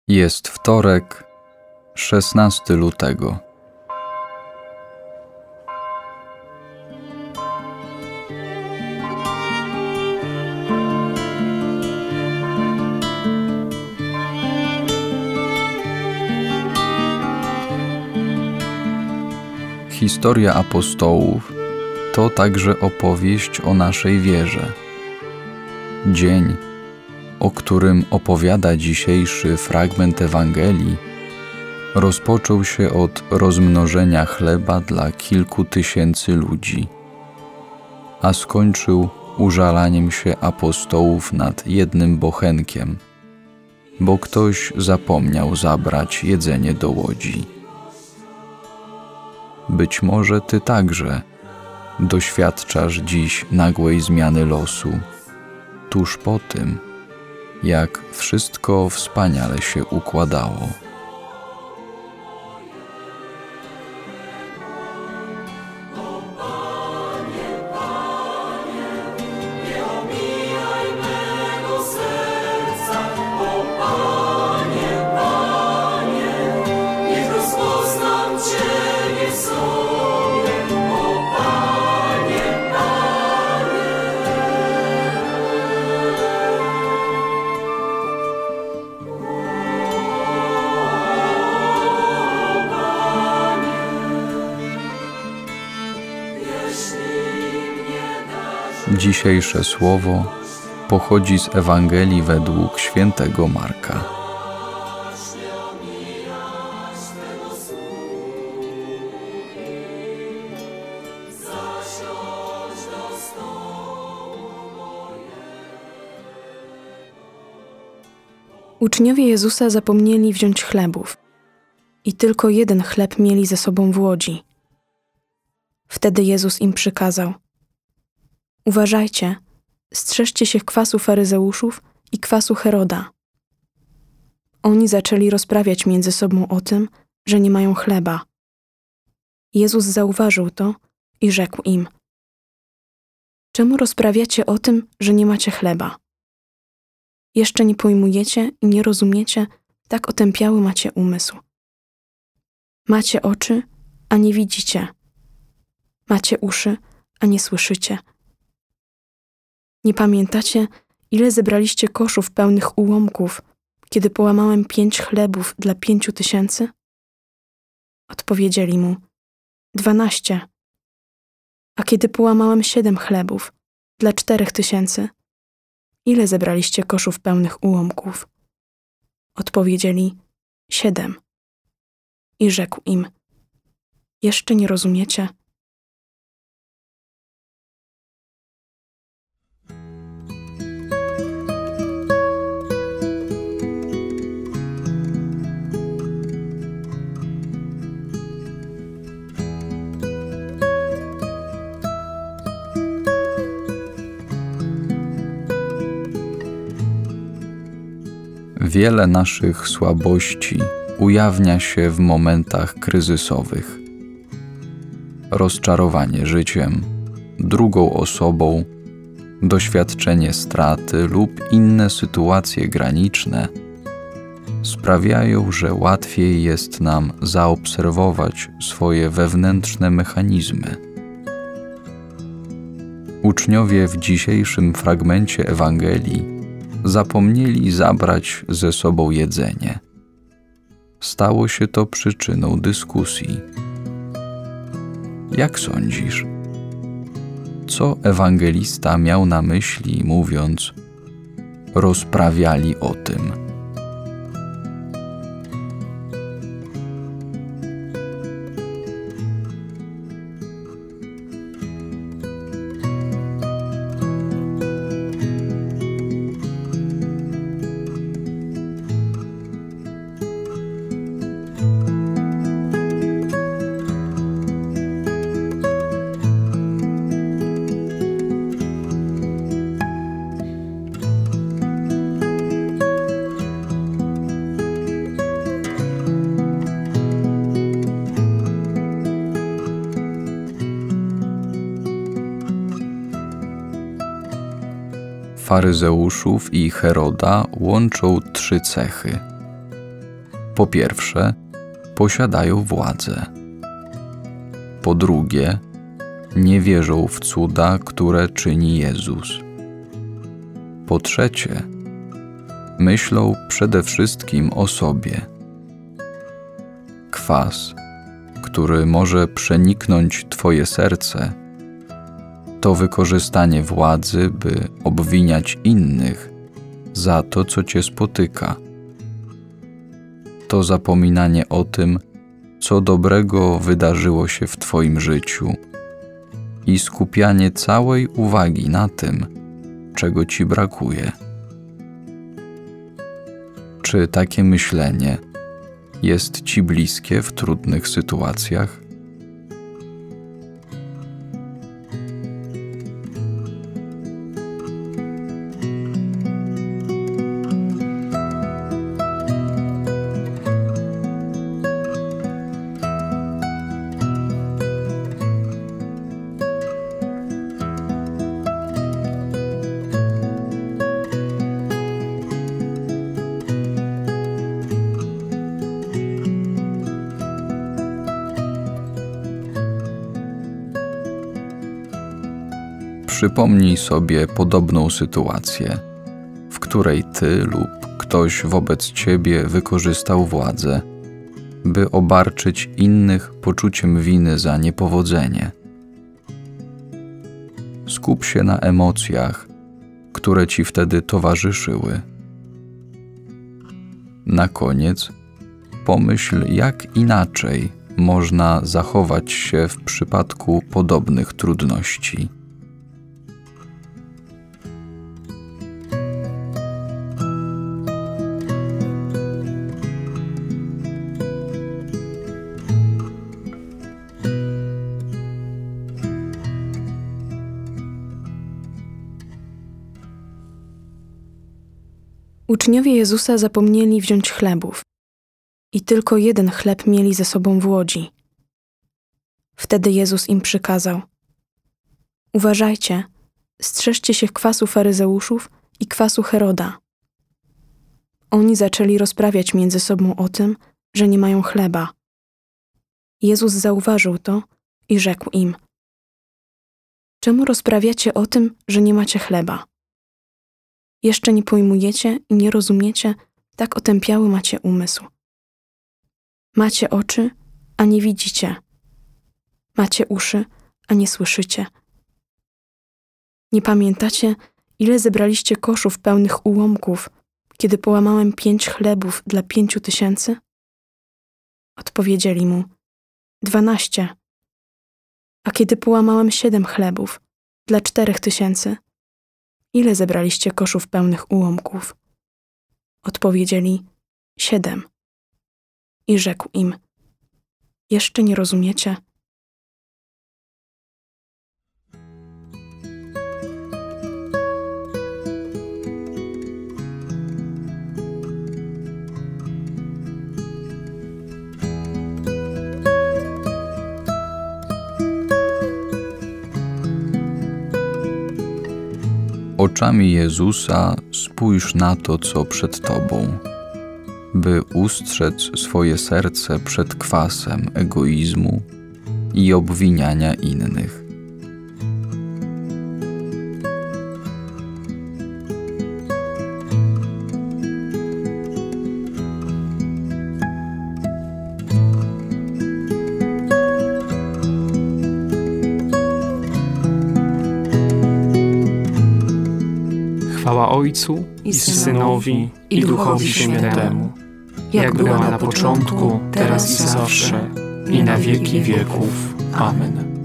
Jest wtorek, 16 lutego. Historia apostołów to także opowieść o naszej wierze. Dzień, o którym opowiada dzisiejszy fragment Ewangelii, rozpoczął się od rozmnożenia chleba dla kilku tysięcy ludzi, a skończył użalaniem się apostołów nad jednym bochenkiem, bo ktoś zapomniał zabrać jedzenie do łodzi. Być może Ty także doświadczasz dziś nagłej zmiany losu, tuż po tym, jak wszystko wspaniale się układało. Dzisiejsze słowo pochodzi z Ewangelii według świętego Marka. Uczniowie Jezusa zapomnieli wziąć chlebów i tylko jeden chleb mieli ze sobą w łodzi. Wtedy Jezus im przykazał: uważajcie, strzeżcie się kwasu faryzeuszów i kwasu Heroda. Oni zaczęli rozprawiać między sobą o tym, że nie mają chleba. Jezus zauważył to i rzekł im: czemu rozprawiacie o tym, że nie macie chleba? Jeszcze nie pojmujecie i nie rozumiecie, tak otępiały macie umysł. Macie oczy, a nie widzicie. Macie uszy, a nie słyszycie. Nie pamiętacie, ile zebraliście koszów pełnych ułomków, kiedy połamałem 5 chlebów dla 5000? Odpowiedzieli mu: 12. A kiedy połamałem 7 chlebów dla 4000? Ile zebraliście koszów pełnych ułomków? Odpowiedzieli: 7. I rzekł im: jeszcze nie rozumiecie? Wiele naszych słabości ujawnia się w momentach kryzysowych. Rozczarowanie życiem, drugą osobą, doświadczenie straty lub inne sytuacje graniczne sprawiają, że łatwiej jest nam zaobserwować swoje wewnętrzne mechanizmy. Uczniowie w dzisiejszym fragmencie Ewangelii zapomnieli zabrać ze sobą jedzenie. Stało się to przyczyną dyskusji. Jak sądzisz? Co ewangelista miał na myśli, mówiąc: rozprawiali o tym? Faryzeuszów i Heroda łączą 3 cechy: Po pierwsze, posiadają władzę. Po drugie, nie wierzą w cuda, które czyni Jezus. Po trzecie, myślą przede wszystkim o sobie. Kwas, który może przeniknąć Twoje serce, to wykorzystanie władzy, by obwiniać innych za to, co Cię spotyka. To zapominanie o tym, co dobrego wydarzyło się w Twoim życiu i skupianie całej uwagi na tym, czego Ci brakuje. Czy takie myślenie jest Ci bliskie w trudnych sytuacjach? Przypomnij sobie podobną sytuację, w której Ty lub ktoś wobec Ciebie wykorzystał władzę, by obarczyć innych poczuciem winy za niepowodzenie. Skup się na emocjach, które Ci wtedy towarzyszyły. Na koniec pomyśl, jak inaczej można zachować się w przypadku podobnych trudności. Uczniowie Jezusa zapomnieli wziąć chlebów i tylko jeden chleb mieli ze sobą w łodzi. Wtedy Jezus im przykazał: uważajcie, strzeżcie się kwasu faryzeuszów i kwasu Heroda. Oni zaczęli rozprawiać między sobą o tym, że nie mają chleba. Jezus zauważył to i rzekł im: czemu rozprawiacie o tym, że nie macie chleba? Jeszcze nie pojmujecie i nie rozumiecie, tak otępiały macie umysł. Macie oczy, a nie widzicie. Macie uszy, a nie słyszycie. Nie pamiętacie, ile zebraliście koszów pełnych ułomków, kiedy połamałem 5 chlebów dla 5000? Odpowiedzieli mu: 12. A kiedy połamałem 7 chlebów dla 4000? Ile zebraliście koszów pełnych ułomków? Odpowiedzieli: 7. I rzekł im: jeszcze nie rozumiecie? Oczami Jezusa spójrz na to, co przed Tobą, by ustrzec swoje serce przed kwasem egoizmu i obwiniania innych. Chwała Ojcu i Synowi, i Duchowi Świętemu, jak była na początku, teraz i zawsze, i na wieki wieków. Amen.